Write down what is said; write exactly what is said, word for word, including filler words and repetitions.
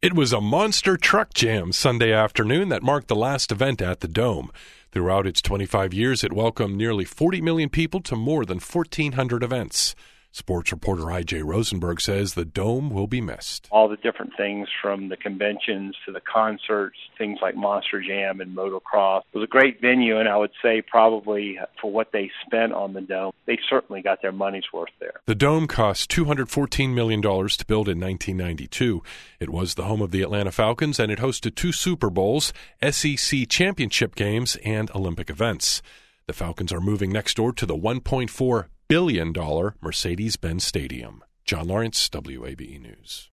It was a monster truck jam Sunday afternoon that marked the last event at the Dome. Throughout its twenty-five years, it welcomed nearly forty million people to more than fourteen hundred events. Sports reporter I J Rosenberg says the Dome will be missed. All the different things from the conventions to the concerts, things like Monster Jam and motocross. It was a great venue, and I would say probably for what they spent on the Dome, they certainly got their money's worth there. The Dome cost two hundred fourteen million dollars to build in nineteen ninety-two. It was the home of the Atlanta Falcons, and it hosted two Super Bowls, S E C championship games, and Olympic events. The Falcons are moving next door to the one point four billion dollars Mercedes-Benz Stadium. John Lawrence, W A B E News.